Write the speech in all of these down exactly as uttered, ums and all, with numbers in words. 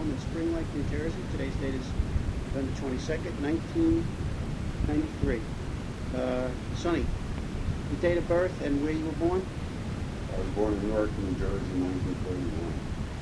Farm in Spring Lake, New Jersey. Today's date is November twenty-second, nineteen ninety-three. Uh, Sonny, your date of birth and where you were born? I was born in Newark, New Jersey, in nineteen forty-one.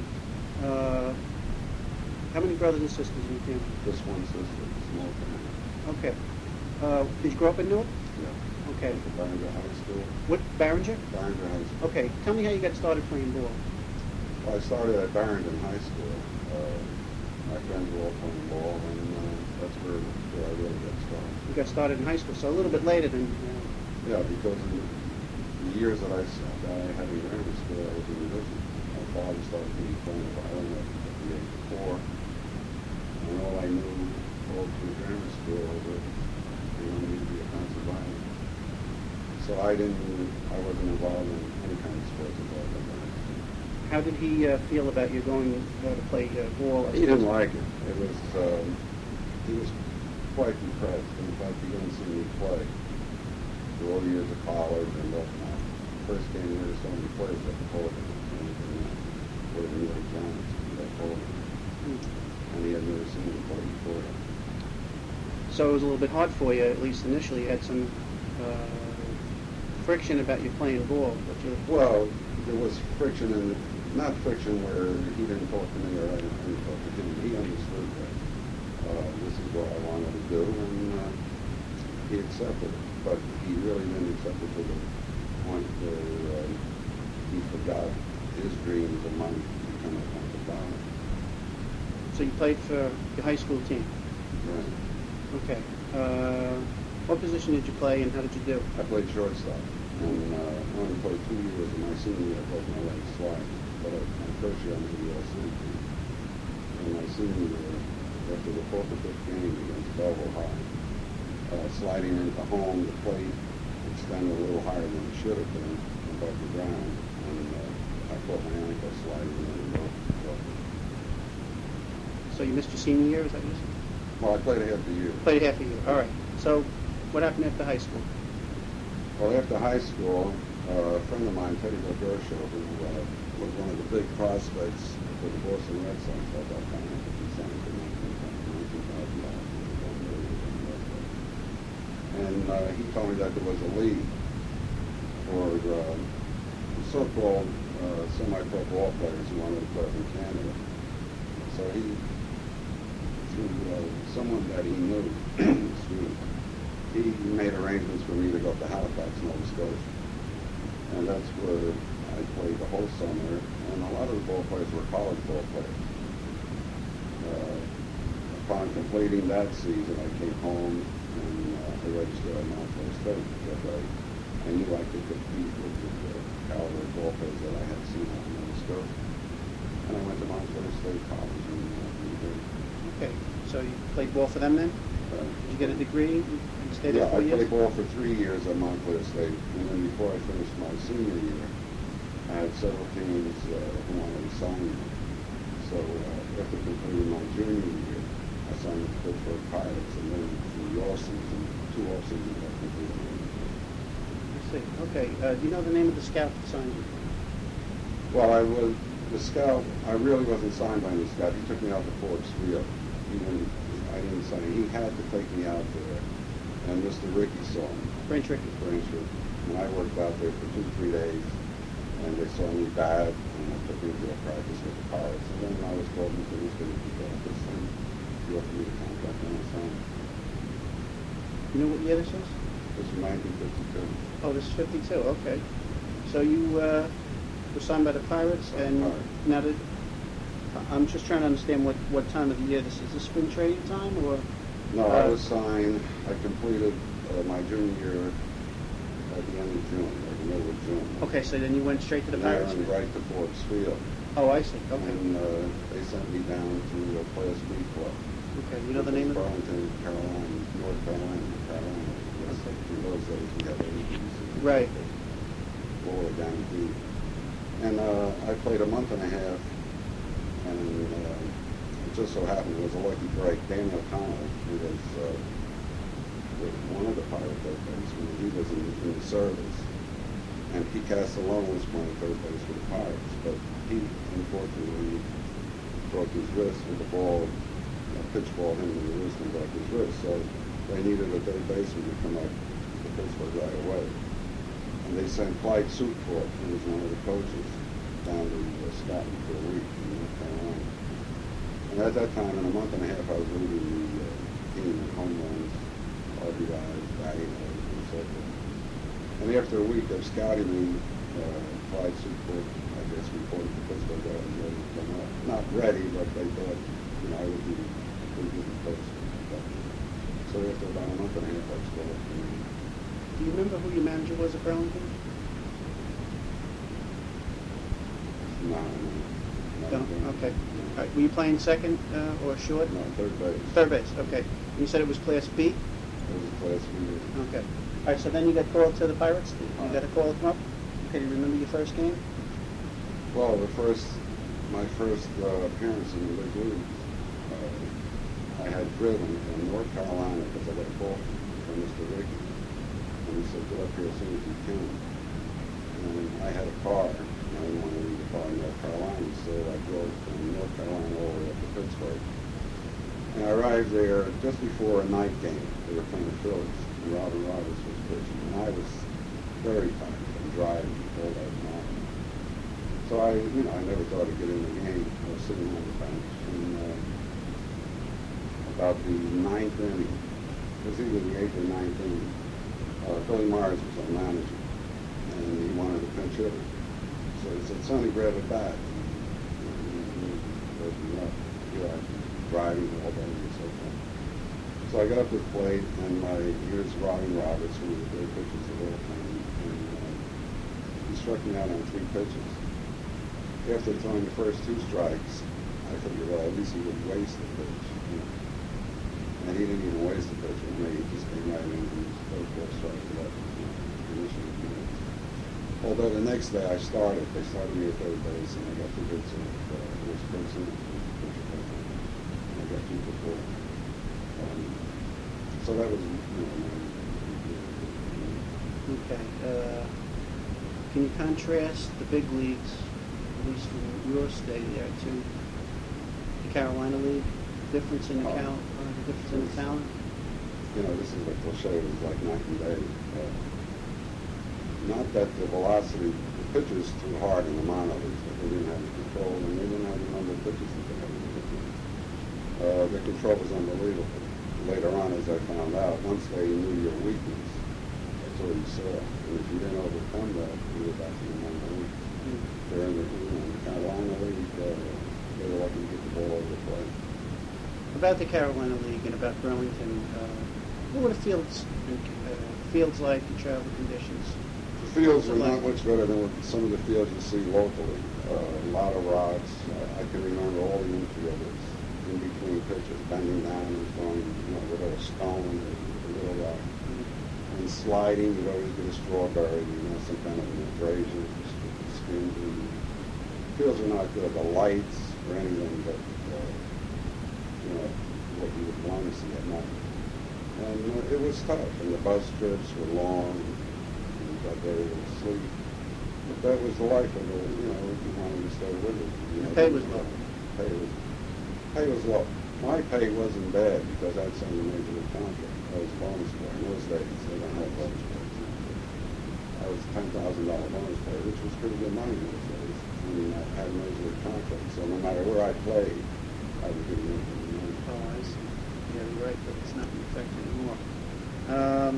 Uh, how many brothers and sisters in your family? Just one sister, small family. Okay. Uh, did you grow up in Newark? Yeah. Okay. At Barringer High School. What, Barringer? Barringer High School. Okay. Tell me how you got started playing ball. Well, I started at Barrington High School. Uh, my friends were all playing ball, and uh, that's where, where I really got started. You got started in high school, so a little bit later than... Uh, Yeah, because in the years that I, that I had in grammar school, I was a musician. My father started me playing the violin at the age of four, and all I knew all through grammar school was that he wanted me to be a concert violinist. So I didn't, I wasn't involved in any kind of sports involved like that. how did he uh, feel about you going uh, to play uh, ball? He didn't like it. It was, um, he was quite depressed. In fact, he didn't see me play for all the years of college and whatnot. First game we ever saw me play was at the Pelican, where the New York Giants at Pelican. And he had never seen me play before. So it was a little bit hard for you, at least initially. You had some uh, friction about you playing ball. But you well, there was friction, and not friction where he didn't talk to me or I didn't, I didn't talk to him. He understood that uh, this is what I wanted to do, and uh, he accepted it. But he really didn't accept it to the point where uh, he forgot his dreams and mine to become a concert violinist. So you played for your high school team. Right. Okay. Uh, what position did you play, and how did you do? I played shortstop, and uh, I only played two years. In my senior year, I broke my leg sliding. But uh, my first year, I made the All City team. And my senior year, after the fourth or fifth game against Belleville High, uh, sliding into home, the plate extended a little higher than it should have been above the ground, and uh, I caught my ankle sliding in and broke. So you missed your senior year, is that what you said? Well, I played a half a year. Played half a year. All right. So what happened after high school? Well, after high school, uh, a friend of mine, Teddy Rogershaw, who uh, was one of the big prospects for the Boston Red Sox at that time, he signed for nineteen thousand dollars. And uh, he told me that there was a league for uh, so-called uh, semi-pro ball players who wanted to play in Canada. So he, through uh, someone that he knew, excuse me, he made arrangements for me to go up to Halifax, Nova Scotia. And that's where I played the whole summer, and a lot of the ball players were college ball players. Uh, upon completing that season, I came home and uh, I registered at Montclair State because I, I knew I could compete with the uh, caliber of ball players that I had seen out in Nova Scotia. And I went to Montclair State College in uh, New Jersey. Okay. So you played ball for them then? Uh, Did you get a degree? You stayed there yeah, four I years? played ball for three years at Montclair State, and then before I finished my senior year, I had several teams uh, who wanted to sign me. So uh, after completing my junior year, I signed with the Pittsburgh Pirates, and then in the off season, two off seasons, I completed my junior. I see. Okay. Uh, do you know the name of the scout that signed you? Well, I was the scout. I really wasn't signed by any scout. He took me out to Forbes Field. He didn't. I didn't sign. He had to take me out there, and Mister Ricky saw me. Branch Rickey. Branch Rickey. And I worked out there for two, three days, and they saw me bad, and they took me to a practice with the Pirates. And then I was called into this Ricky practice, and he offered me the contract, and I signed. You know what year this is? This was nineteen fifty-two. Oh, this is fifty-two. Okay. So you uh, were signed by the Pirates, and Pirates. now did, I'm just trying to understand what, what time of the year this is. Is this spring training time, or? No, uh, I was signed. I completed uh, my junior year at the end of June, or the middle of June. Okay, so then you went straight to the And I Pirates? went right to Forbes Field. Oh, I see. Okay. And uh, they sent me down to uh, play a speed club. Okay. You know the name of it? Burlington, Carolina, North Carolina, Carolina. Yes. Okay. In those days, we had eighties. Right. Lower down deep. And uh, I played a month and a half, and uh, it just so happened it was a lucky break. Daniel O'Connell, who was, uh, was one of the Pirate third basemen, he was in, in the service. And Pete Castellone was playing third base for the Pirates, but he, unfortunately, broke his wrist with the ball, a pitch ball hit him in the wrist and broke his wrist. So they needed a third baseman to come up to Pittsburgh right away. And they sent Clyde Sutcliffe, who was one of the coaches, down to uh, Scotland for a week in North Carolina. And at that time, in a month and a half, I was leading the uh, team in home runs, R B Is, batting average, and so forth. And after a week of scouting me, uh, Clyde Sutcliffe, I guess, reported to Pittsburgh that I was ready to come up. Not ready, but they thought, you know, I would be a pretty good replacement. So after about a month and a half, I was still up to me. Do you remember who your manager was at Burlington? No, no. No? Okay. All right. Were you playing second uh, or short? No, third base. Third base, okay. And you said it was Class B? It was a Class B. Okay. All right, so then you got called to the Pirates? You got a call to come up? Okay, do you remember your first game? Well, the first, my first uh, appearance in the big leagues, uh, I had driven from North Carolina because I got a call from Mister Rickey. And he said, get up here as soon as you can. And I had a car, and I didn't want to leave the car in North Carolina, so I drove from North Carolina all the way up to Pittsburgh. And I arrived there just before a night game. They were playing the Phillies, and Robin Roberts was pitching. And I was very tired from driving all that night. So I, you know, I never thought I'd get in the game. I was sitting on the bench. And uh, about the ninth inning, it was either the eighth or ninth inning, uh, Billy Myers was our manager, and he wanted a pinch hitter. So he said, Sonny, grab a bat. And he woke me up. You know, driving all day and so forth. So I got up to the plate, and my here's Robin Roberts, one of the great pitchers of all time, and uh, he struck me out on three pitches. After throwing the first two strikes, I figured, well, at least he would waste the pitch. You know. And he didn't even waste the pitch with me. He just came right in and those four strikes left. You know, initially, you know. Although the next day I started, they started me at third base, and I got two hits in uh, Rich Person, and I got two for four. Um, so that was, you know, my, Okay. Uh, can you contrast the big leagues, at least from your stay there, to the Carolina League? Difference in the Oh. cal- uh, the difference in the talent? you know, this is a cliche, it was like night and day. Uh, not that the velocity, the pitchers threw hard in the minor leagues, but they didn't have the control, and they didn't have the number of pitches that they had in the big leagues. Uh, the control was unbelievable. Later on, as I found out, once they knew your weakness, that's all you saw. And if you didn't overcome that, you were back in the minor league. Mm. They're in the, you know, in the Carolina League, uh, they were lucky to get the ball over the plate. About the Carolina League and about Burlington, uh, what were the fields, uh, fields like, the travel conditions? The fields were not much better than what some of the fields you see locally. Uh, a lot of rocks. Uh, I can remember all the infielders in between pitches, bending down and throwing, you know, with a stone or a little rock. And sliding, you'd always get a strawberry, you know, some kind of an abrasion, skin. Fields are not good. The lights or anything but, uh, you know, what you would want to see at night. And uh, it was tough, and the bus trips were long, and you got very little sleep. But that was the life of it, you know, if you wanted to stay with it. You know, Pay was low. Pay was, pay was low. My pay wasn't bad because I'd signed a major league contract. I was a bonus player. In those days, they don't have bonus players. I was ten thousand dollar bonus player, which was pretty good money in those days. I mean, I had a major league contract, so no matter where I played, I was getting major league money. Oh, I see. Yeah, you're right, but it's not in effect anymore. Um,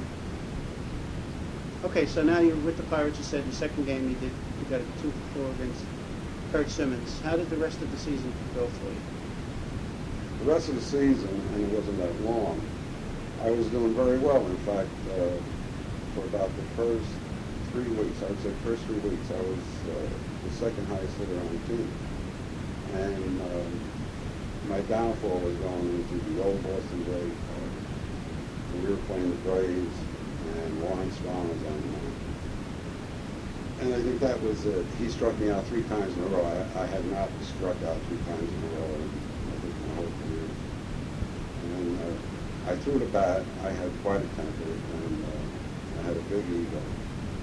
okay, so now you're with the Pirates. You said the second game you did, you got a two for four against Kurt Simmons. How did the rest of the season go for you? The rest of the season, and it wasn't that long, I was doing very well. In fact, uh, for about the first three weeks, I would say first three weeks, I was uh, the second highest hitter on the team. And um, my downfall was going into the old Boston Braves. Uh, we were playing the Braves, and Warren Spahn was on the mound. And I think that was it. He struck me out three times in a row. I, I had not struck out three times in a row in, I think, my whole career. And uh, I threw the bat. I had quite a temper, and uh, I had a big ego.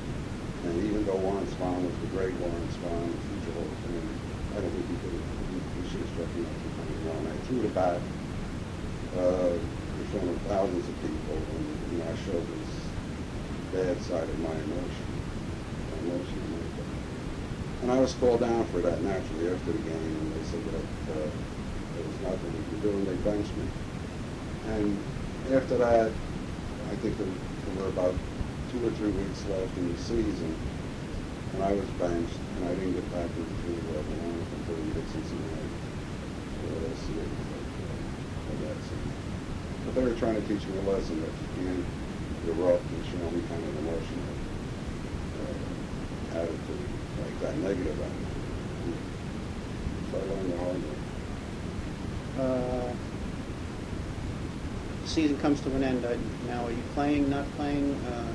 And even though Warren Spahn was the great Warren Spahn, the future Hall of Fame, I don't think he could have he should have struck me out two twenty-one. I threw the bat uh, in front of thousands of people, and you know, I showed this bad side of my emotion. My emotion. And I was called down for that naturally after the game, and they said that uh, there was nothing we could do, and they benched me. And after that, I think there, there were about two or three weeks left in the season, and I was benched, and I didn't get back into uh, the lineup until we hit Cincinnati for the last series of, uh, of that season. But they were trying to teach me a lesson that you can't erupt and show any kind of emotional uh, attitude like that, negative attitude. So I learned the hard way. Uh, the season comes to an end. Uh, now, are you playing, not playing? Uh,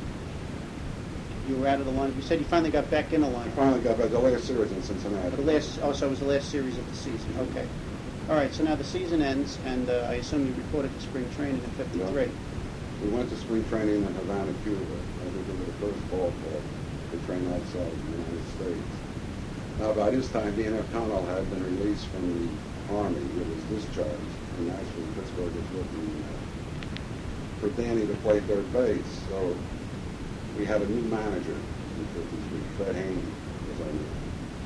you were out of the line. You said you finally got back in the line. I finally got back the last series in Cincinnati. The last, oh, so it was the last series of the season. Okay. All right, so now the season ends, and uh, I assume you reported to spring training in fifty-three. Yeah. We went to spring training in Havana, Cuba. I think we were the first ball club to train outside the United States. Now, by this time, D N F Connell had been released from the Army. He was discharged, and actually Pittsburgh was looking uh, for Danny to play third base. So we had a new manager in fifty-three, Fred Haney was our new.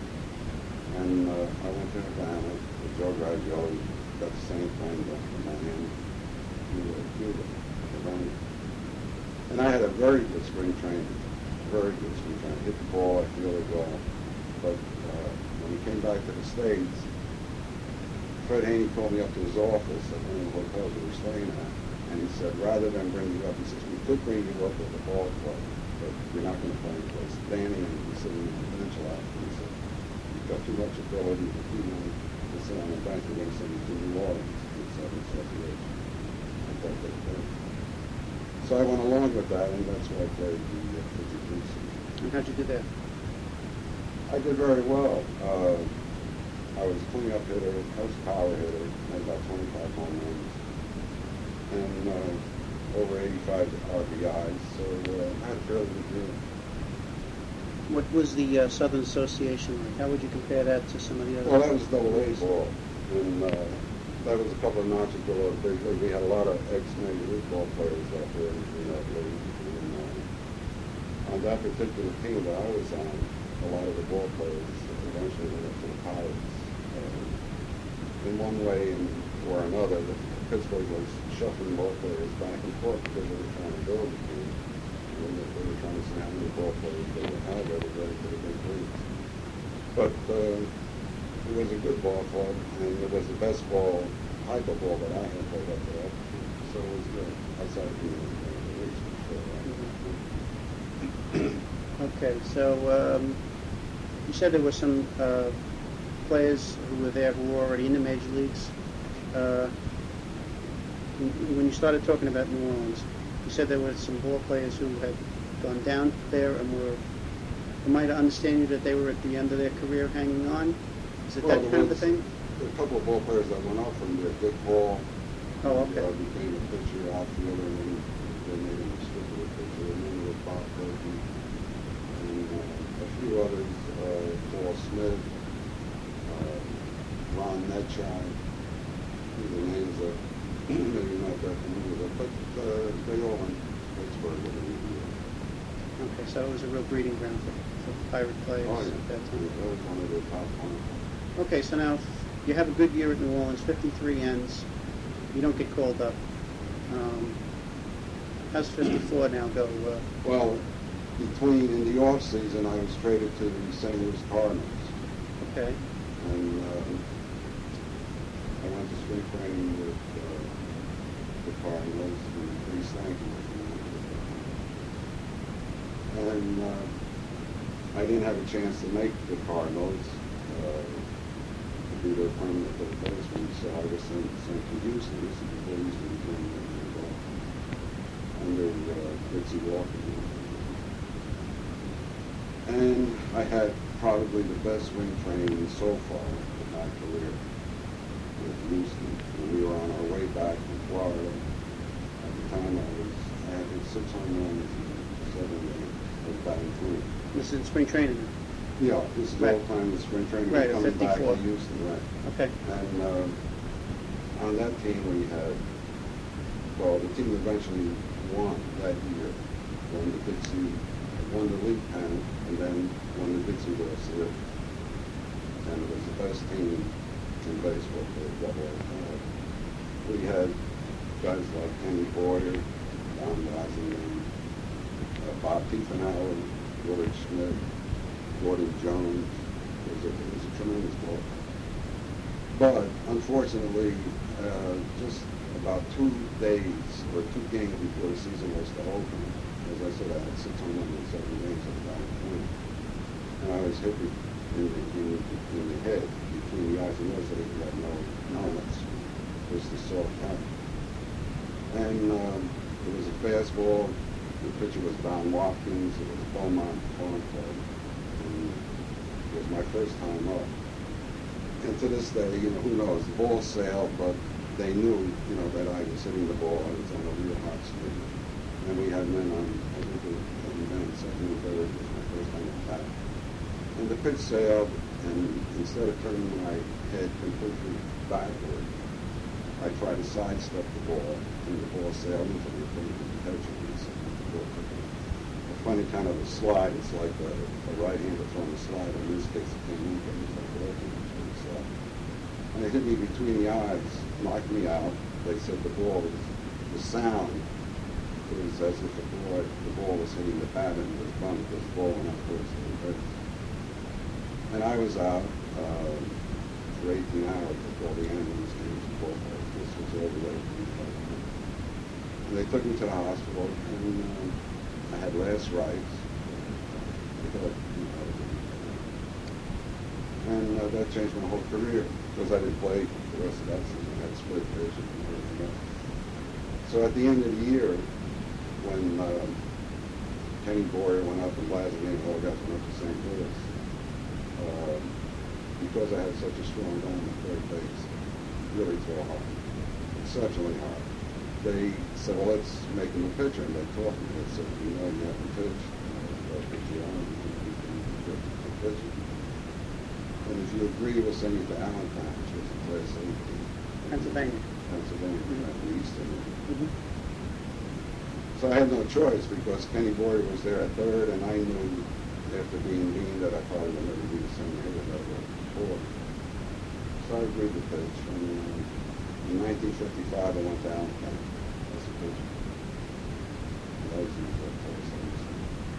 And uh, I went to Havana with Joe Garagiola, got the same thing done from Miami to uh, Cuba, Havana. And I had a very good spring training, very good spring training. Hit the ball, I fielded well. But uh, when we came back to the States, Fred Haney called me up to his office at one of the hotels we were staying at, and he said, rather than bring you up, he says, we could bring you up with the ball club, but you're not going to play in place. Danny and he's sitting on the bench a lot, and he said, you've got too much ability to you know, to sit on the bench. We're going to send you to New Orleans in seven seventy-eight. I thought that was So I went along with that, and that's why I played the uh, fifty-three season. And how'd you do that? I did very well. Uh, I was a cleanup hitter, I was a power hitter, I had about twenty-five home runs, and uh, over eighty-five R B Is, so uh, I had a fairly good year. What was the uh, Southern Association like? How would you compare that to some of the other? Well, that was double A ball, and uh, that was a couple of notches below the big league. We had a lot of ex-Major League ball players out there in that league, and uh, on that particular team that I was on, a lot of the ball players eventually went up to the Pirates. Uh, in one way and or another, the Pittsburgh was shuffling ball players back and forth because they were trying to build the team. And they were trying to see how many ball players they would have ready for the big leagues. But uh, it was a good ball club, and it was the best ball, type of ball that I had played up to that. So it was good. Outside of being the leagues for Okay, so um, you said there were some uh, players who were there who were already in the major leagues. Uh, when you started talking about New Orleans, you said there were some ball players who had gone down there and were, am I to understand you that they were at the end of their career hanging on? Is it well, that kind of a thing? There were a couple of ball players that went up from there. Dick Hall. Oh, okay. Uh, became a pitcher, outfielder, and then they made him a strictly a pitcher. And then there was Bob Burton and uh, a few others, uh, Paul Smith, uh, Ron Netchai. These are names that maybe not that familiar with, but uh, they all went to Pittsburgh with an E. Okay, so it was a real breeding ground for, for pirate players Oh, yeah. at that time. That was one of the top ones. Okay, so now you have a good year at New Orleans, fifty-three ends. You don't get called up. Um, how's fifty-four now go? Uh, Well, between, in the off season, I was traded to the Saint Louis Cardinals. okay. And uh, I went to spring training with uh, the Cardinals, and Reese Stanky was the manager. And uh, I didn't have a chance to make the Cardinals uh, to be their permanent third baseman, so I was sent, sent to Houston. This is before Houston became involved under uh, Dixie Walker. And I had probably the best spring training so far in my career with Houston. And we were on our way back from Florida. At the time, I was I had hit six home runs in seven games. I was batting twenty. This is in spring training. Yeah, this is Right. all time the spring training. Right, We're coming back fifty-four. to Houston, right? Okay. And um, on that team we had, well, the team eventually won that year, won the Dixie, won the league pennant, and then won the Dixie World Series. And it was the best team in baseball for the double A. Uh, we had guys like Kenny Boyer, Don Wasserman, uh, Bob Tiefenauer, Willard Schmidt, Gordon Jones. It was a, it was a tremendous ball. But unfortunately, uh, just about two days or two games before the season was to open, as I said, I had six home runs in seven games at about a point. And I was hit in the, in, in the head between the eyes, and yesterday we had no helmets. Just the soft hat. And um, it was a fastball. The pitcher was Don Watkins. It was Beaumont Farm Club. And it was my first time up. And to this day, you know, who knows, the ball sailed, but they knew, you know, that I was hitting the ball and it was on a real hot streak. And we had men on, I think it was men on second and third. It was my first time at bat. And the pitch sailed, and instead of turning my head completely backward, I tried to sidestep the ball, and the ball sailed into the thing of the hedge piece. The ball took a, a funny kind of a slide. It's like a, a right-hander throwing a slide. In this case, it came in, but it was like a left-hander throwing a slide. And they hit me between the eyes, knocked me out. They said the ball was, the sound, it was as if the ball, the ball was hitting the bat and it was bumped because the ball went up towards the base. And I was out uh, for eighteen hours before the ambulance came to Buffalo. This was all the way from Buffalo. And they took me to the hospital, and uh, I had last rites. And uh, that changed my whole career, because I didn't play the rest of that season. I had split vision and everything else. So at the end of the year, when uh, Kenny Boyer went up and Blasey and all guys went up to Saint Louis, uh, because I had such a strong arm at third base, really throw hard, exceptionally hard. They said, well, let's make him a pitcher, and they taught me. They said, you know, you have to pitch. I'll pitch you on, you can pitch it. And if you agree, we'll send you to Allentown, which was a place in Pennsylvania. Pennsylvania, Mm-hmm. at the eastern end. Mm-hmm. So I had no choice, because Kenny Boyer was there at third, and I knew after being mean that I probably would never be the same hitter that I was before. So I agreed to pitch. And uh, in nineteen fifty-five, I went to Allentown as a pitcher. That was the first place I was.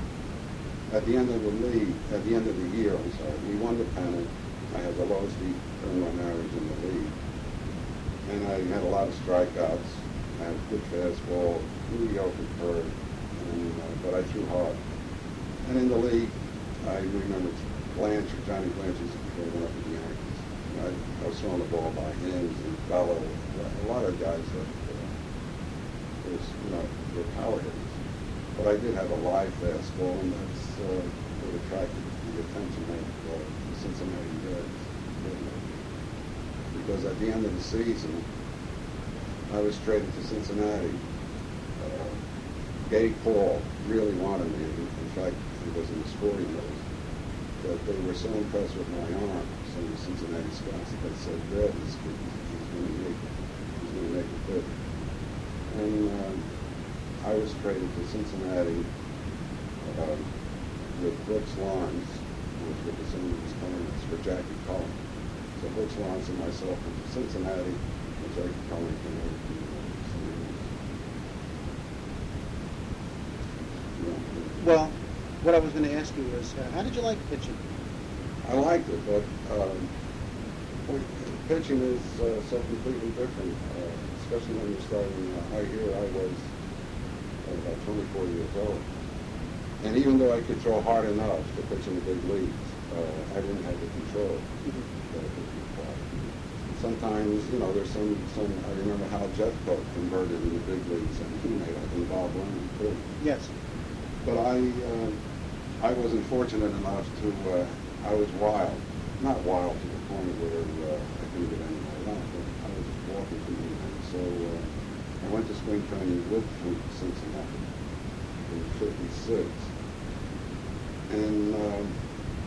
At the end of the league, at the end of the year, I'm sorry, we won the pennant. I had the lowest earned run average in the league. And I had a lot of strikeouts. I had a good fastball, mediocre curve, and, uh, but I threw hard. And in the league, I remember Blanchard, Johnny Blanchard, before he went up with the Yankees. I, I was throwing the ball by him and Bello, a lot of guys that uh, was, you know, were power hitters. But I did have a live fastball, and that's uh, what attracted the attention of uh, the Cincinnati Reds. Because at the end of the season, I was traded to Cincinnati. Uh, Gay Paul really wanted me. In fact, it was in the sporting notes that they were so impressed with my arm, some of the Cincinnati scouts, that they said, "Red, this kid, he's going to make it. He's going to make it big." And uh, I was traded to Cincinnati uh, with Brooks Lawrence, which was the St. Louis Cardinals, for Jackie Cullen. So Brooks Lawrence and myself went to Cincinnati, and Jackie Cullen came over to Saint Louis. Yeah. Well, what I was going to ask you was, uh, how did you like pitching? I liked it, but um, pitching is uh, so completely different, uh, especially when you're starting uh, high here. I was uh, about twenty-four years old. And even though I could throw hard enough to pitch in the big leagues, uh, I didn't have the control Mm-hmm. that I could require. Sometimes, you know, there's some, some, I remember Hal Jeffcoat converted in the big leagues, and he made, I think, Bob Lemon too. Yes. But I, uh, I wasn't fortunate enough to, uh, I was wild. Not wild to the point where uh, I couldn't get anybody out, but I was just walking from anything. So uh, I went to spring training with Fluke Cincinnati in fifty-six. And uh,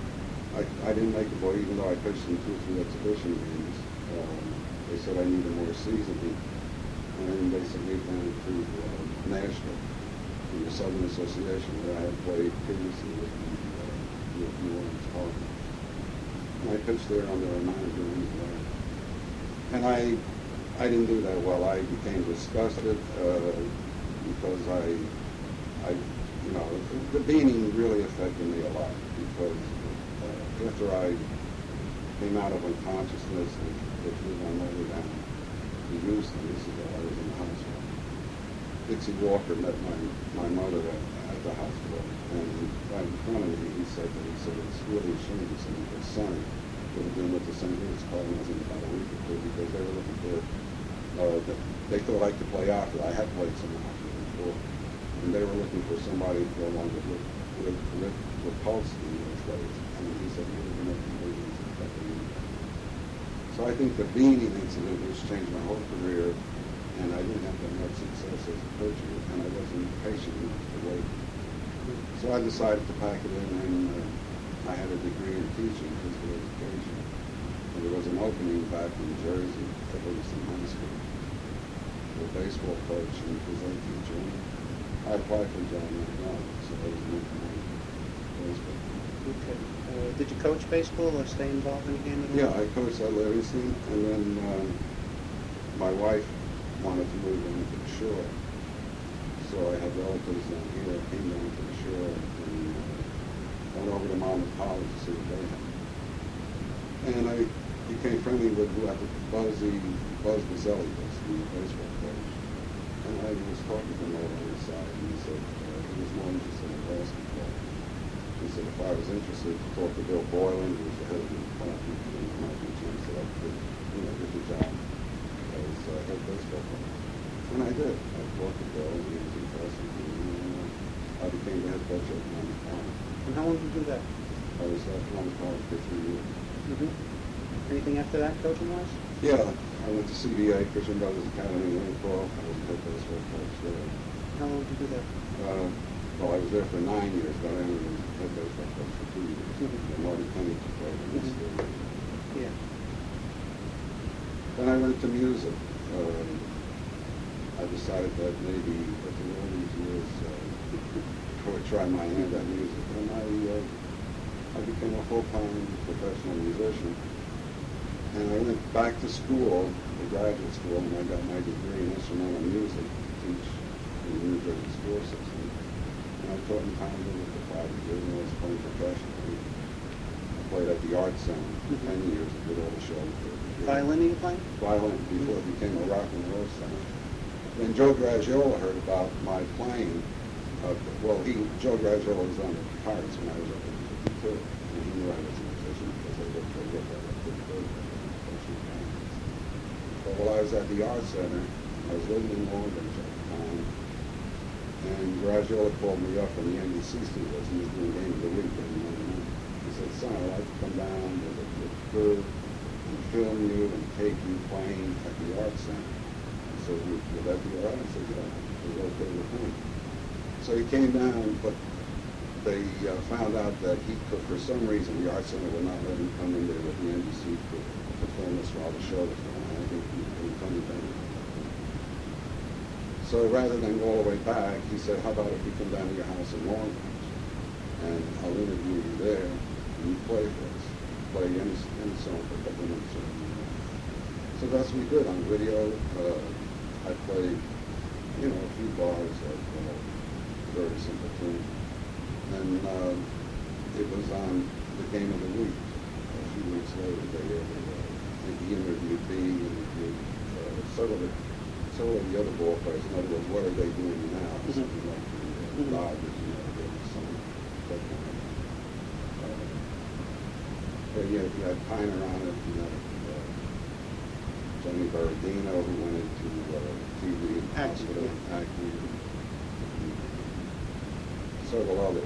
I, I didn't make the board, even though I pitched in two or three exhibition games. Um, they said I needed more seasoning. And then they sent me down to uh, Nashville, in the Southern Association, where I had played previously with the uh, New Orleans Cardinals. And I pitched there under a manager in the And I, I didn't do that well. I became disgusted uh, because I, I, you know, the beaning really affected me a lot because uh, after I came out of unconsciousness and they flew my mother down to Houston, this is while I was in the hospital. Dixie Walker met my, my mother at, at the hospital, and right in front of me, he said that he said it's really a shame to see his son would have been with the Saint Louis Cardinals in about a week or two because they were looking for, uh, they thought I could play outfield. I had played some outfield before, and they were looking for somebody to go along with with, with, with Rapolsky in those days. And he said he would have been up to the in a couple of years. So I think the beaning incident, which changed my whole career, and I didn't have that much success as a pitcher, and I wasn't patient enough to wait. So I decided to pack it in, and uh, I had a degree in teaching, physical education. And there was an opening back in Jersey at Livingston High School for a baseball coach and phys ed teacher. And I applied for John McDonald, so I was in baseball. Okay. Uh, did you coach baseball or stay involved in the game at all? Yeah, I coached at Livingston, and then um, my wife wanted to move down to the shore. So I had relatives down here, I came down to the shore, and uh, went over to Monmouth College to see what they had. And I became friendly with whoever Buzzy, Buzz Bazzelli was, the baseball coach. And I was talking to him over on the side, and he said uh, he was more interested in basketball. He said if I was interested to talk to Bill Boylan, who was the head of the department, and there might be a chance that I could, you know, get the job as uh, head baseball coach. And I did. I talked to Bill, and he was impressed with me, and uh, I became the head coach at Monmouth College. And how long did you do that? I was at Monmouth College for three years. Mm-hmm. Anything after that, coaching-wise? Yeah, I went to C B A, Christian Brothers Academy in Winterthur. I was a head baseball coach there. How long did you do that? Uh, well, I was there for nine years, but I only was head baseball coach for two years. Mm-hmm. And Marty Penny took over in this Mm-hmm. year. Yeah. Then I went to music. Um, I decided that maybe after all these years, uh, I would try my hand at music. And I, uh, I became a full-time professional musician. And I went back to school, to graduate school, and I got my degree in instrumental music to teach in the New Jersey school system. And I taught in Honolulu for five years, and I was playing professionally. I played at the Art Center for Mm-hmm. ten years and did all the shows. Violin are you playing? Violin, before it became a rock and roll center. Then Joe Graggiola heard about my playing. Uh, well, he Joe Graggiola was on the Pirates when I was up in fifty-two, and he knew I was a musician because I looked for look at it. But while I was at the Art Center, I was living in Long Beach at the time, and Graggiola called me up from the N B C studios. He was doing Game of the Week every Monday night. He said, "Son, I'd like to come down with a with crew and film you and take you playing at the Art Center." I said, "Would would that be all right?" I said, "Yeah, it was okay with me." So he came down, but they uh, found out that he could, for some reason, the Art Center would not let him come in there with the N B C crew to film us while the show was going on. I think he was coming down. So rather than go all the way back, he said, "How about if we come down to your house in Long Beach, and I'll interview you there, and you play for us, play any, any song for a couple of minutes." So that's what we did on video. Uh, I played, you know, a few bars of uh, very simple tunes. And uh, it was on the Game of the Week. A few weeks later, they aired it. Uh, I think he interviewed me, interviewed uh, several, of the, several of the other ball players. In other words, what are they doing now? Mm-hmm. Something like the uh, Mm-hmm. Dodgers, you know, doing some that kind of. Uh, but yeah, you had Piner on it. You had uh, Johnny Berardino, who went into uh, T V and Acting, hospital yeah. acting. Several others.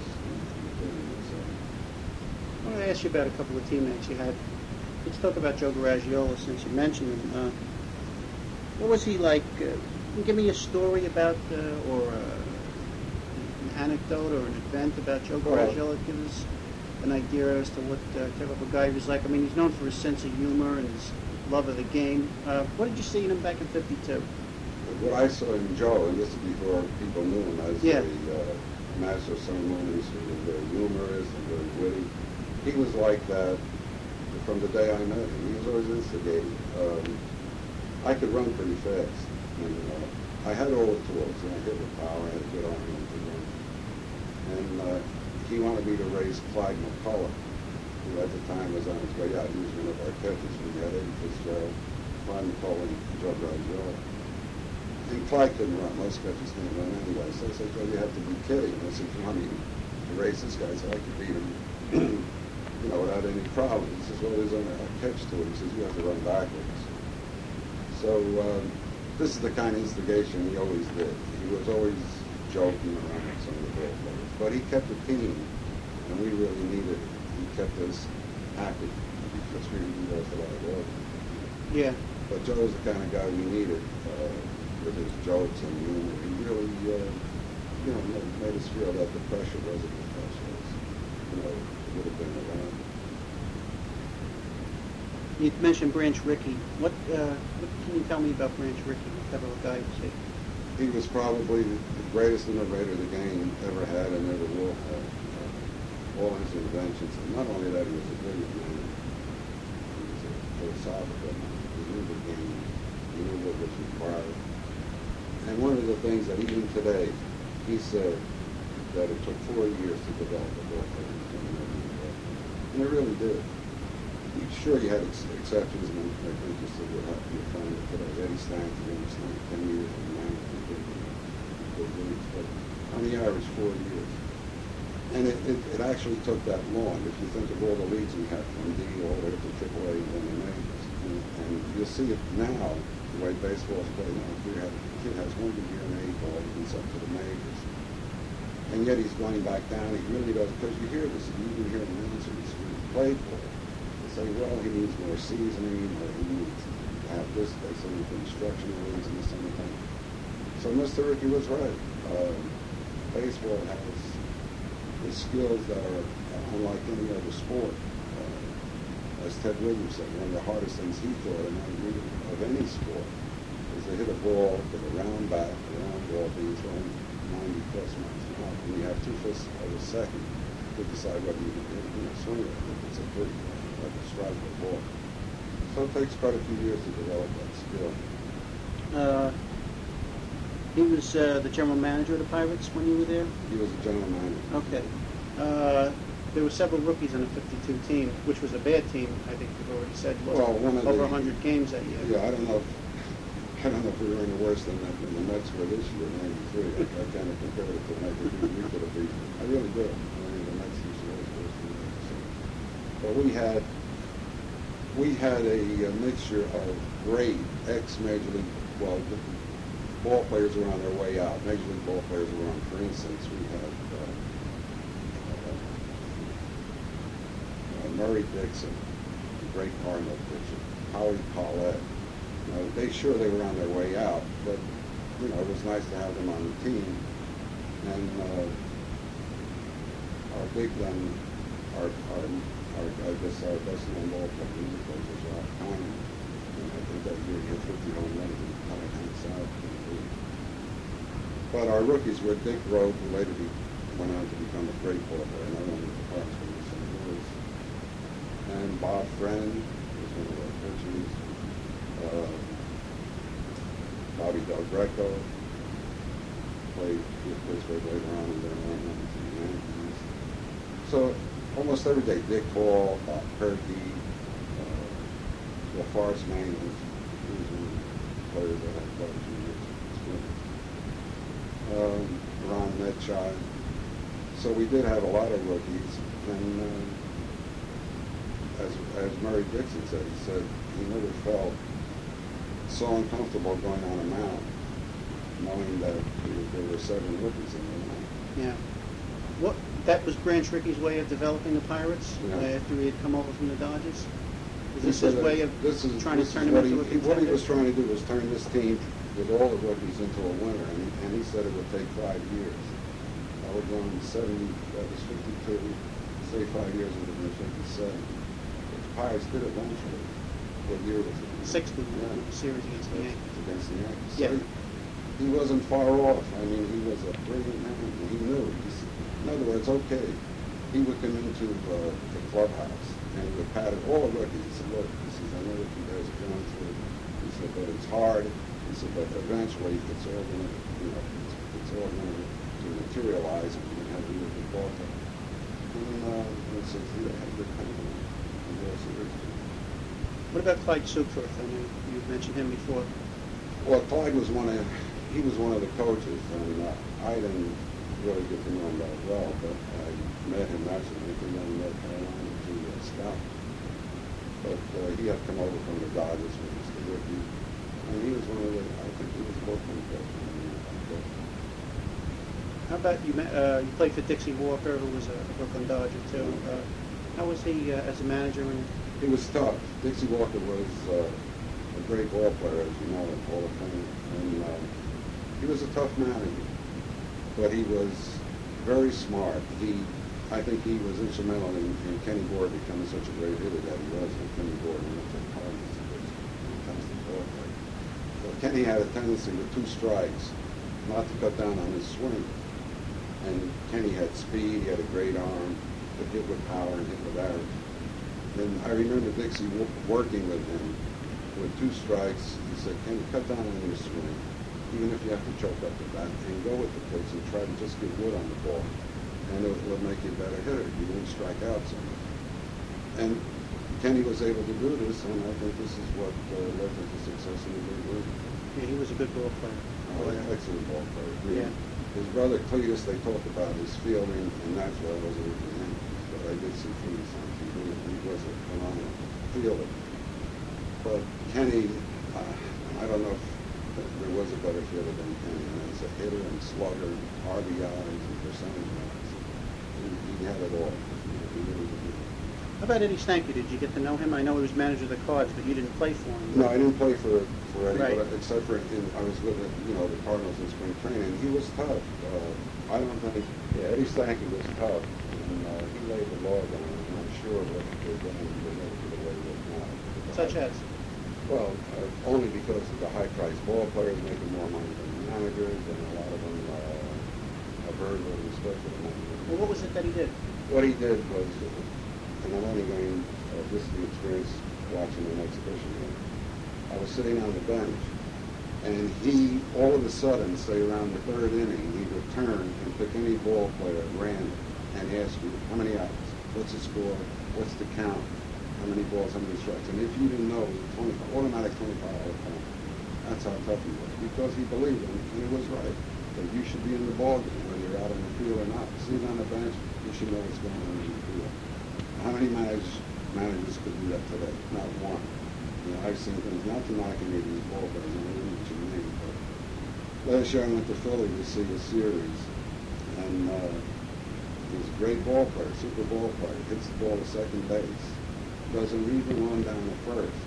I want to ask you about a couple of teammates you had. Let's talk about Joe Graggiola since you mentioned him. Uh, what was he like? Uh, can you give me a story about, uh, or uh, an anecdote or an event about Joe Well, Graggiola? Give us an idea as to what uh, type of a guy he was like? I mean, he's known for his sense of humor and his love of the game. Uh, what did you see in him back in fifty-two? What I saw in Joe, and this is before people knew him as Yeah. a uh, master of ceremonies, who was very humorous and very witty. He was like that from the day I met him. He was always instigating. Um, I could run pretty fast. And, uh, I had all the tools. And I hit with power. I had a good arm to run. And uh, he wanted me to raise Clyde McCullough, who at the time was on his way out. He was one of our catchers. We had Eddie Fitzgerald, Clyde McCullough, and Joe Garagiola. And Clyde couldn't run. Most catchers can't run anyway. So I said, Joe, you have to be kidding. I said, you want me to raise this guy so I could beat him, you know, without any problem. He says, well, there's only a catch to it. He says, you have to run backwards. So um, this is the kind of instigation he always did. He was always joking around with some of the ball players. But he kept a team, and we really needed it. He kept us happy because we lost a lot of work. Yeah. But Joe was the kind of guy we needed uh, with his jokes and humor. He really, uh, you know, made, made us feel that the pressure wasn't as much as, you know, it would have been around. You mentioned Branch Rickey. What, uh, what can you tell me about Branch Rickey? What type of a guy was he? He was probably the greatest innovator the game ever had and ever will have. Uh, all his inventions, and not only that, he was a brilliant man. He was a philosophical man. He knew the game. He knew what was required. And one of the things that even today, he said that it took four years to develop a ball player. And it really did. Sure, he had ex exceptions, and I think this would have to be a family today. Eddie Stanton, Eddie Stanton, ten years and nine big leagues, but on the average, four years. And it, it, it actually took that long. If you think of all the leagues we had from D all the way up to triple A and then the majors, and, and you'll see it now the way baseball is played now. If you have, a kid has one good year in A ball, he gets up to the majors, and yet he's going back down. He really does, because you hear this, and you even hear the announcers who played for it. Say, well, he needs more seasoning, or he needs to have this, they say, with instructional leagues and this and that. So Mister Rickey was right. Um, baseball has the skills that are unlike any other sport. Uh, as Ted Williams said, one of the hardest things he thought in of any sport is to hit a ball with a round bat, a round ball being thrown ninety plus miles an hour, and you have two fifths of a second to decide whether you can hit it, you know, swing it, if it's a pretty like a strike or ball. So it takes quite a few years to develop that skill. Uh, he was uh, the general manager of the Pirates when you were there? He was a general manager. Okay. Uh, there were several rookies on the fifty-two team, which was a bad team, I think you've already said. Was well, one of over the, one hundred games that year. Yeah, I don't know if, I don't know if we were any worse than, that, than the Mets were this year, ninety-three. I, I kind of compared it to ninety-three. We could have beaten. I really do. I mean, the Mets used to always worse than that. So. But we had, we had a, a mixture of great ex-Major League, well, the ball players were on their way out. Major League ball players were on. For instance, we had uh, uh, uh, Murray Dixon, the great Cardinal pitcher, Howie Paulette. You know, they sure they were on their way out, but you know, it was nice to have them on the team. And uh, our big gun, our, our, our, I guess our best known ball player in the place was Ralph Kiner. And I think that year he hit fifty home runs and tied Hank South in the league. But our rookies were Dick Rowe, who later be, went on to become a great ball player, not only with the Pirates, but with Saint Louis. And Bob Friend was one of our pitchers. Uh, Bobby Del Greco played with Pittsburgh later on, and then went on to the Yankees. So almost every day, Dick Hall, Bob Perky, uh, Well, Forrest Main was, he was one of the players that had quite a few years of experience. Um, Ron Netchild. So we did have a lot of rookies, and uh, as, as Murray Dixon said, he said he never felt so uncomfortable going on a mound, knowing that there were seven rookies in the mound. Yeah. What, that was Branch Rickey's way of developing the Pirates Yeah. uh, after he had come over from the Dodgers? Is this He his said way that of this is, trying this to turn is him what into he, a contender? What he was trying to do was turn this team with all the rookies into a winner, and he, and he said it would take five years. I was on seventy, that was fifty-two, say five years would have been fifty-seven. But the Pirates did eventually. What year was it? sixty, Yeah. the series against the Yankees. Against the Yankees. Yeah. So he, he wasn't far off. I mean, he was a brilliant man. And he knew. He's, in other words, okay, he would come into uh, the clubhouse and he would pat it all the rookies. He said, look, he says, I know what you guys are going through. He said, but it's hard. He said, but eventually it's all going to, you know, it's, it's all going to materialize and you have to be a good ball player. And uh, he says, he had a good time in the World Series. What about Clyde Sukforth? I know you mentioned him before. Well, Clyde was one of, he was one of the coaches, and uh, I didn't really get to know him that well, but I met him actually from North Carolina to uh, scout. But uh, he had come over from the Dodgers when he was the rookie, and he was one of the, I think he was bullpen coach. How about you? met- Uh, you played for Dixie Walker, who was a Brooklyn Dodger too. Uh, how was he uh, as a manager? And He was tough. Dixie Walker was uh, a great ball player, as you know, Hall of Fame, and uh, he was a tough manager. But he was very smart. He, I think he was instrumental in, in Kenny Gore becoming such a great hitter that he was. And Kenny Gore went to the Cardinals. He was a fantastic ball player. But Kenny had a tendency with two strikes not to cut down on his swing. And Kenny had speed. He had a great arm. Could hit with power and hit with average. And I remember Dixie w- working with him with two strikes. He said, "Kenny, cut down on your swing. Even if you have to choke up the bat, and go with the pitch and try to just get wood on the ball, and it will make you a better hitter. You won't strike out so much." And Kenny was able to do this, and I think this is what uh, led to the success in the big league. yeah, he was a good ball player. Oh, yeah, excellent ball player. I mean, Yeah. His brother Cletus, they talked about his fielding, and that's why I wasn't with the Yankees, but I did see Cletus on T V, and he was a phenomenal fielder. But Kenny, uh, I don't know if there was a better fielder than Kenny, and as a hitter and slugger, R B Is and percentage runs, he, he had it all. He really did. How about Eddie Stanky? Did you get to know him? I know he was manager of the Cards, but you didn't play for him. No, I didn't play for for Eddie, Right. but except for in, I was with the, you know the Cardinals in spring training. He was tough. Uh, I don't think yeah, Eddie Stanky was tough, and uh, he laid the law down. And I'm sure what they're going to be able to get away with now. Such as? Well, uh, only because of the high-priced ball players making more money than the managers, and a lot of them uh, have heard what respect for the managers. Well, what was it that he did? What he did was, in the running game, uh, this is the experience watching an exhibition game. I was sitting on the bench, and he, all of a sudden, say around the third inning, he would turn and pick any ball player at random and ask you, how many outs? What's the score? What's the count? How many balls, how many strikes? And if you didn't know, it was twenty-five, automatic twenty-five dollar count. That's how tough he was, because he believed him, and he was right. That you should be in the ball game, whether you're out on the field or not. Sitting on the bench, you should know what's going on in the field. How many managers, managers could do that today? Not one. You know, I've seen things, not to knock any of these ball players, I don't know what you mean, but last year I went to Philly to see a series, and uh, he's a great ball player, super ball player, hits the ball to second base, doesn't read the run down to first,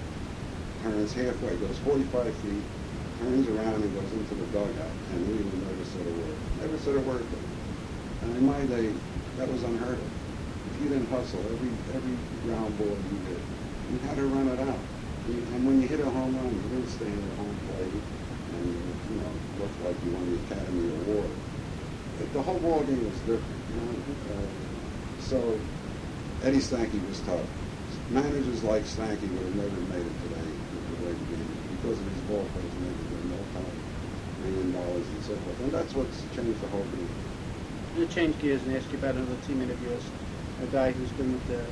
turns halfway, goes forty-five feet, turns around and goes into the dugout, and we never said a word. Never said a word to him. And in my day, that was unheard of. If you didn't hustle every every ground ball you did, you had to run it out. You, and when you hit a home run, you didn't stay in the home plate and you know look like you won the Academy Award. It, the whole ball game was different. You know, uh, so Eddie Stanky was tough. Managers like Stanky would have never made it today with the way the game because of his ball players making their multi-million dollars and so forth. And that's what's changed the whole game. I'm going to change gears and ask you about another teammate of yours, a guy who's been with the,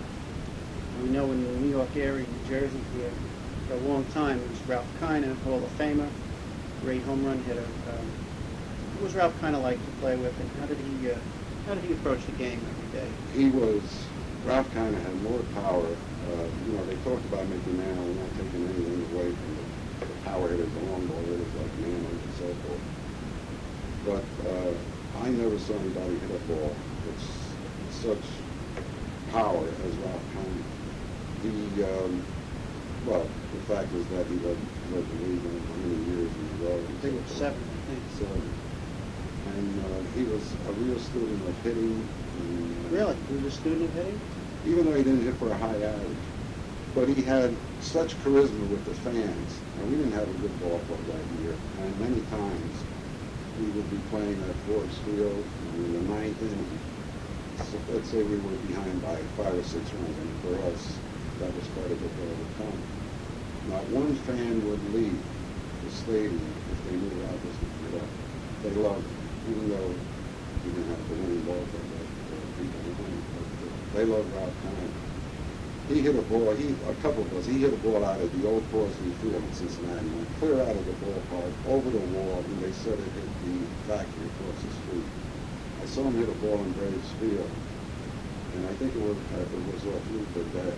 we know in the New York area, New Jersey here, for a long time. It was Ralph Kiner, Hall of Famer, great home run hitter. Um, what was Ralph Kiner like to play with, and how did he, uh, how did he approach the game every day? He was, Ralph Kiner had more power. Uh, you know, they talked about Mickey Mantle, not taking anything away from the, the power hitters, the long ball hitters like Mantle and so forth. But uh, I never saw anybody hit a ball with such power as Ralph Kiner. He, um, well, the fact is that he led, led the league in how many years in a row. I think it was seven, I think. So, And uh, he was a real student of hitting. And, uh, Really? He was a student of hitting? Even though he didn't hit for a high average. But he had such charisma with the fans. And we didn't have a good ball club that year. And many times we would be playing at Forbes Field in the ninth inning. So let's say we were behind by five or six runs. And for us, that was quite a good ball to come. Not one fan would leave the stadium if they knew Rob was going to get up. They loved him, even though he didn't have the winning ball club that people were winning. But uh, they loved Rob Kine. He hit a ball, he, a couple of us, he hit a ball out of the old Crosby Field in Cincinnati, went clear out of the ballpark, over the wall, and they said it hit the factory across the street. I saw him hit a ball in Braves Field, and I think it was, uh, it was off Newport Day.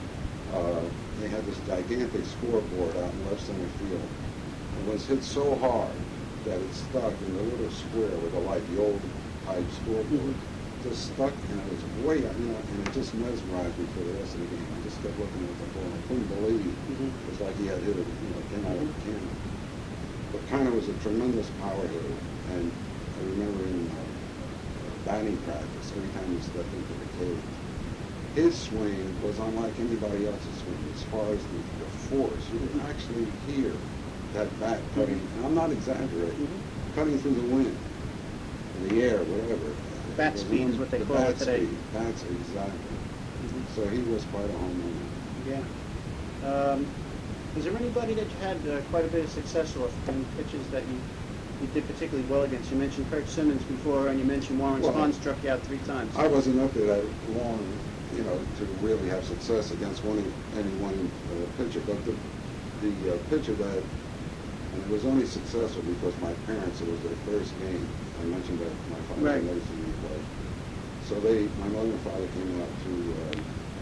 Uh, they had this gigantic scoreboard out in left center field. It was hit so hard that it stuck in the little square with the light, the old type scoreboard. Mm-hmm. Just stuck, and it was way out, you know, and it just mesmerized me for the rest of the game. I just kept looking at the ball. I couldn't believe mm-hmm. it was like he had hit it, you know, came out of the cannon. But Kiner was a tremendous power hitter, and I remember in uh, batting practice, every time he stepped into the cage, his swing was unlike anybody else's swing as far as the, the force. You didn't actually hear that bat cutting, and I'm not exaggerating, mm-hmm. cutting through the wind, in the air, whatever. Bat speed is what they call it today. Speed. Bat speed, exactly. Mm-hmm. So he was quite a home run. Yeah. Um, is there anybody that you had uh, quite a bit of success with in pitches that you, you did particularly well against? You mentioned Kurt Simmons before, and you mentioned Warren well, Spahn struck you out three times. I wasn't up there that long, you know, to really have success against one any one uh, pitcher, but the the uh, pitcher that, and it was only successful because my parents, it was their first game. I mentioned that my father right. never seen me play. So they, my mother and father came out to uh,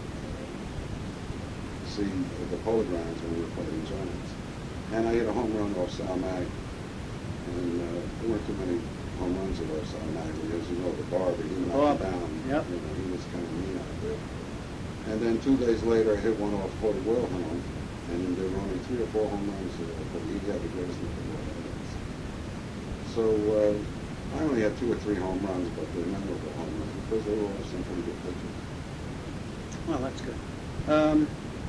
see the Polo Grounds when we were playing Giants. And I hit a home run off Sal Mag. And uh, there weren't too many home runs off Sal Mag. As you know, the barber, he knocked oh, down. Yep. You know, he was kind of mean out there. And then two days later, I hit one off Cody Wilhelm. And there were only three or four home runs there, but he had the greatest number of home runs. So uh, I only had two or three home runs, but they're memorable home runs because they were all some pretty good pitchers. Well, that's good. Um,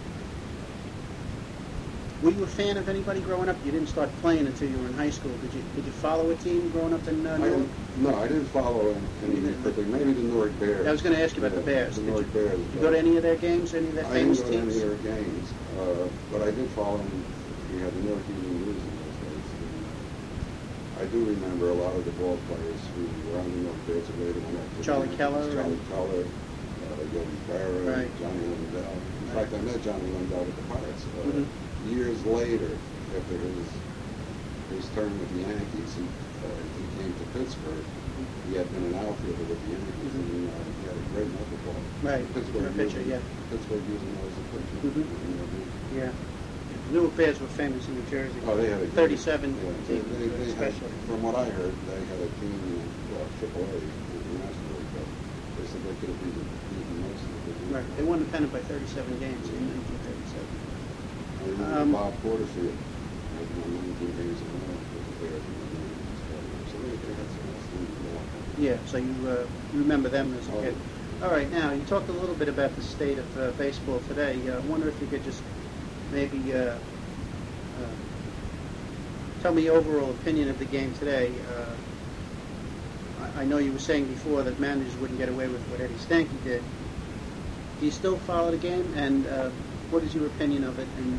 were you a fan of anybody growing up? You didn't start playing until you were in high school. Did you Did you follow a team growing up in uh, Newark? No, I didn't follow any particularly. Maybe the Newark Bears. I was going to ask you about yeah, the Bears. The did Newark you, Bears. Did you go to any of their games, any of their famous teams? I didn't go to any of their games, uh, but I did follow them. We had the Newark Evening News in those days. And I do remember a lot of the ball players who were on the Newark Bears who later went up to Charlie the, Keller. Charlie Keller, uh, Yogi Berra, right. Johnny Lindell. In right. fact, I met Johnny Lindell with the Pirates. Uh, mm-hmm. Years later, after his his term with the Yankees, he, uh, he came to Pittsburgh. He had been an outfielder with the Yankees, mm-hmm. and uh, he had a great knuckleball. Right, Pittsburgh a pitcher, using, yeah. Pittsburgh using him as a pitcher. Mm-hmm. Yeah. Newark Bears were famous in New Jersey. Oh, they had a thirty-seven yeah, teams, they, they especially. Had, from what I heard, they had a team in well, triple A internationally, but they said they could have beaten, beaten most of the Right. They won the pennant by thirty-seven games in nineteen thirty-seven. I remember um, Bob Porterfield had won nineteen games in a row with the Bears. So they, they had some outstanding. Yeah, so you uh, remember them as a oh. kid. All right, now, you talked a little bit about the state of uh, baseball today. Uh, I wonder if you could just maybe uh, uh, tell me your overall opinion of the game today. Uh, I, I know you were saying before that managers wouldn't get away with what Eddie Stanky did. Do you still follow the game, and uh, what is your opinion of it, and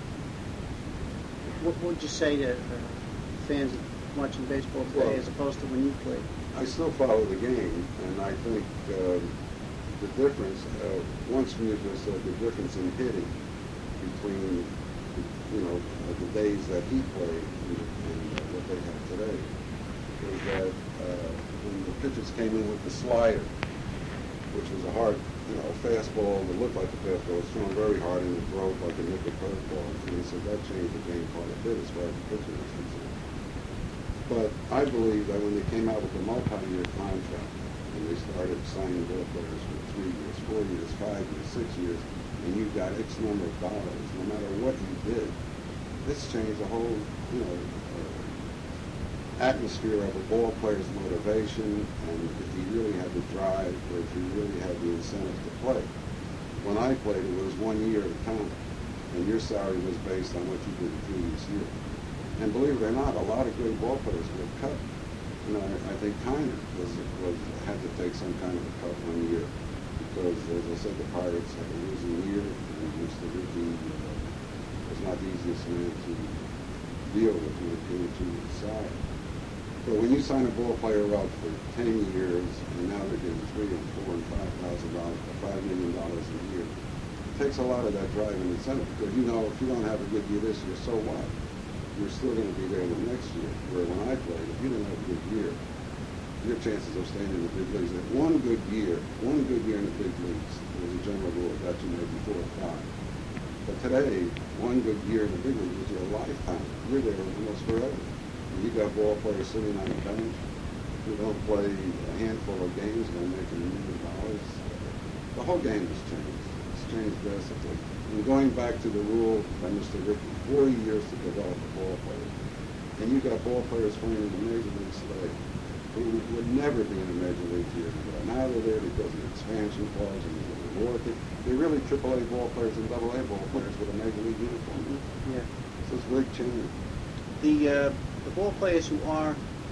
what would you say to uh, fans watching baseball today well, as opposed to when you played? I still follow the game, and I think uh, the difference, uh, once we just said the difference in hitting between, you know, uh, the days that he played and, and uh, what they have today, is that uh, when the pitchers came in with the slider, which was a hard, you know, fastball that looked like a fastball, was thrown very hard and it broke like a nickel curveball. And so that changed the game quite a bit as far as the pitcher was concerned. But I believe that when they came out with the multi-year contract and they started signing ball players for three years, four years, five years, six years, and you got X number of dollars, no matter what you did, this changed the whole, you know, uh, atmosphere of a ball player's motivation, and if he really had the drive, or if he really had the incentive to play. When I played, it was one year at a time, and your salary was based on what you did the previous year. And believe it or not, a lot of great ball players were cut. You know, I, I think Kiner was, was had to take some kind of a cut one year because, as I said, the Pirates had a losing year, and Mister Rickey uh, was not the easiest man to deal with when it came to the side. But when you sign a ball player up for ten years, and now they're getting three and four and five thousand dollars, five million dollars a year, it takes a lot of that drive and incentive because you know if you don't have a good year this year, so what? You're still going to be there the next year. Where when I played, if you didn't have a good year, your chances of staying in the big leagues. At one good year, one good year in the big leagues, there was a general rule that you maybe four or five. But today, one good year in the big leagues is your lifetime. You're there almost forever. You got ball players sitting on the bench who don't play a handful of games, they'll make a million dollars. The whole game has changed. It's changed drastically. And going back to the rule by Mister Rickey, four years to develop a ball player. And you got ball players playing in the Major League today who would never be in the Major League years ago. Now they're there because of the expansion clause and the reward. They're really triple A ball players and double A ball players with a Major League uniform. Yeah. So it's a big change. The uh, the ball players who are,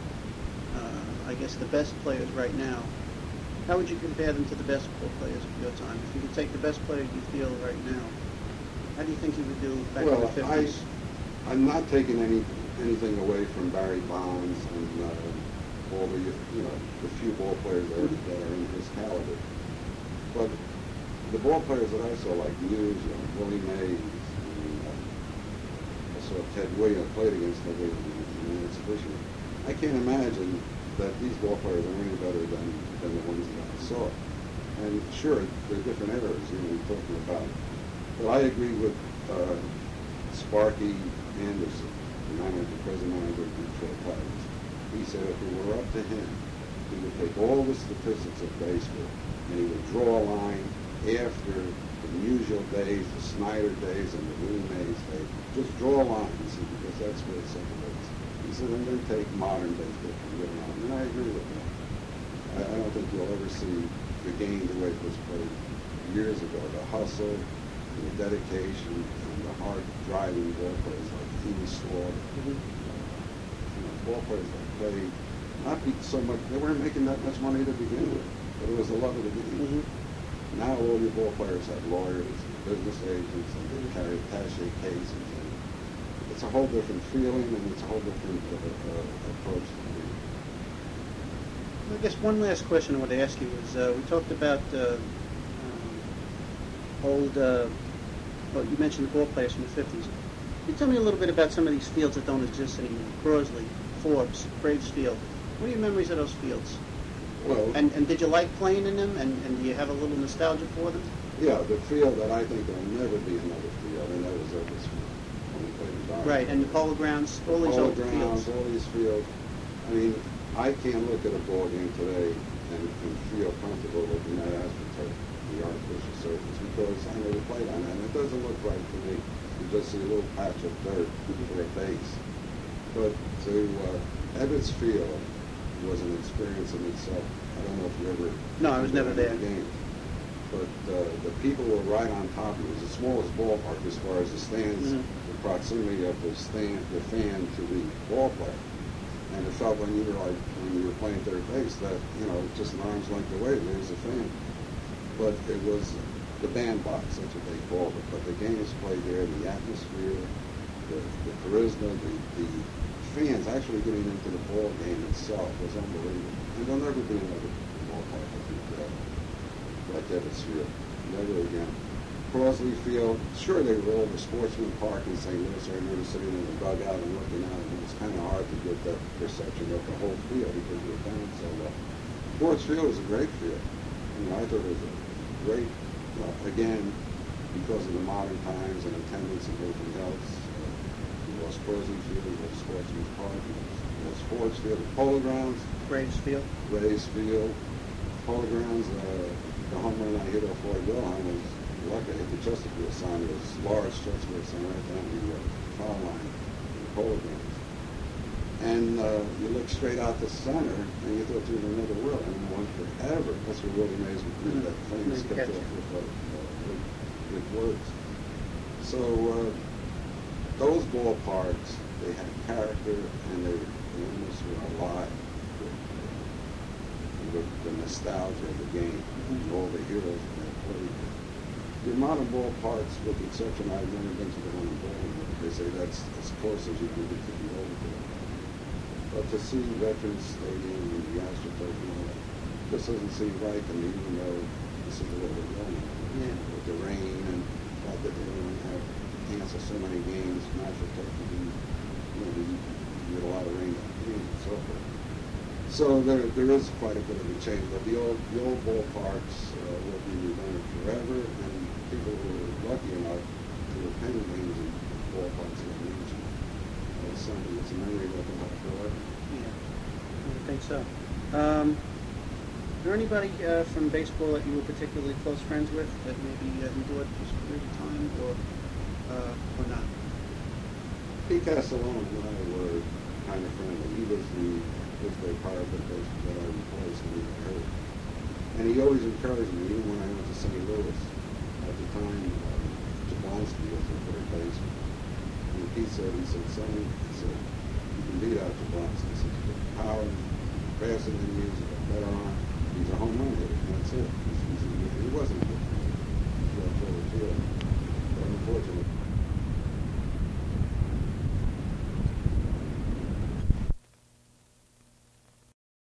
uh, I guess, the best players right now, how would you compare them to the best ball players of your time? If you could take the best player you feel right now, how do you think you would do back well, in the fifties? I, I'm not taking any anything away from Barry Bonds and uh, all the you know the few ball players that are, that are in his caliber, but the ball players that I saw, like Hughes, you know, Willie Mays, and, uh, I saw Ted Williams, played against Ted Williams and Lance Fisher. I can't imagine that these ball players are any better than, than the ones that I saw. And sure, they're different eras, you know, we're talking about. But I agree with uh, Sparky Anderson, the manager, the present manager of the Detroit Tigers. He said if it were up to him, he would take all the statistics of baseball and he would draw a line after the usual days, the Snyder days and the Willie Mays days. Just draw a line, he said, because that's where it separates. He said, and then take modern baseball from here on. And I agree with that. I, I don't think you'll ever see the game the way it was played years ago. The hustle, and the dedication, and the hard driving ball players like Phoebe Slaughter. Mm-hmm. You know, ball players that played, not be so much, they weren't making that much money to begin with, but it was the love of the game. Mm-hmm. Now all your ball players have lawyers, business agents, and they carry attaché cases. And it's a whole different feeling, and it's a whole different uh, uh, approach to the game. I guess one last question I want to ask you is, uh, we talked about uh, um, old, uh, well, you mentioned the ball players from the fifties. Can you tell me a little bit about some of these fields that don't exist anymore? Crosley, Forbes, Braves Field. What are your memories of those fields? Well, and, and did you like playing in them, and, and do you have a little nostalgia for them? Yeah, the field that I think there'll never be another field, and that was Otis Field when we played in Dartmouth. Right, and the Polo Grounds, all these Polo old Grounds, fields. all these fields. I mean, I can't look at a ball game today and, and feel comfortable looking at AstroTurf, the artificial surface, because I never played on that, and it doesn't look right to me. You just see a little patch of dirt for a base. But to uh, Ebbets Field was an experience in itself. I don't know if you ever... No, I was never there. The game. But uh, the people were right on top of it. It was the smallest ballpark as far as the stands, mm-hmm. the proximity of the stand, the fan to the ball player. And it felt when you were like when you were playing third base that, you know, just an arm's length away, there's a fan. But it was the bandbox, that's what they called it. But the games played there, the atmosphere, the, the charisma, the, the fans actually getting into the ball game itself was unbelievable. And there'll never be another ballpark like that. Like Ebbets Field. Never again. Crosley Field, sure they were all the Sportsman Park in Saint Louis. I remember sitting in the dugout and looking out, and it was kind of hard to get that perception of the whole field because we were down so low. Ford's Field was a great field. I mean, I thought it was a great, uh, again, because of the modern times and attendance and everything else. Uh, it was Crosley Field, it was Sportsman Park, it was Ford's Field, the Polo Grounds. Braves Field. Braves Field. Polo Grounds, uh, the home run I hit off Floyd Wilhelm was lucky. I hit the Chesterfield sign. It was Lawrence Chesterfield sign right down the uh, foul line in the Polo Grounds. And uh, you look straight out the center, and you thought you were in another world. I mean, it went forever. That's what really amazed me. Mm-hmm. That famous Nice kept catch. off with, uh, uh, with, with words. So uh, those ballparks, they had character, and they, they almost were alive with, uh, with the nostalgia of the game, Mm-hmm. and all the heroes that they played. The modern ballparks, with the exception, I've never been to the one in Baltimore. They say that's as close as you can get to the old ball. But to see Veterans Stadium and the AstroTurf and all that, this doesn't seem right to me, even though this is where we're going. Yeah. With the rain and the fact that they don't have cancel so many games, AstroTurf, and, you know, you, you get a lot of rain and so forth. So there, there is quite a bit of a change, but the old, the old ballparks uh, will be remembered forever, and people who are lucky enough to attend games in ballparks in the region, uh, it's something that's a memory that they'll have forever. Yeah, I would think so. Um, is there anybody uh, from baseball that you were particularly close friends with that maybe uh, endured this period of time, or uh, or not? Pete Castellano and I were kind of friendly. He was the fifth-grade pirate that I that I replaced when he got hurt. And he always encouraged me, even when I went to Saint Louis. At the time, uh, Jablonski was the third baseman. And Pete said, he said, son, he said, you can beat out Jablonski. He said, he's got power, faster than you, he's got better arm. He's a home run hitter, and that's it. He's, he's, he wasn't